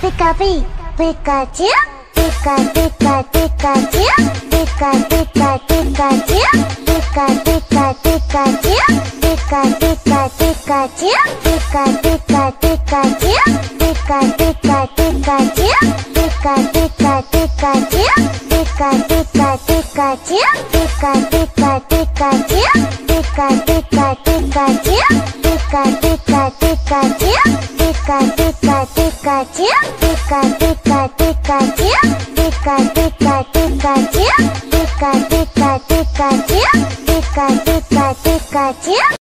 Pica-pi, Pikachu, pica, pica, Pikachu, pica, pica, Pikachu, pica, pica, Pikachu, pica, pica, Pikachu, pica, pica, Pikachu, pica, pica, Pikachu, pica, pica, Pikachu, pica, pica, Pikachu, pica, pica, Pikachu, pica, pica, Pikachu, pica, pica, Pikachu, pica, pica, Pikachu, pica, pica, Pikachu, pica, pica, Pikachu, pica, pica, Pikachu, pica, pica, Pikachu.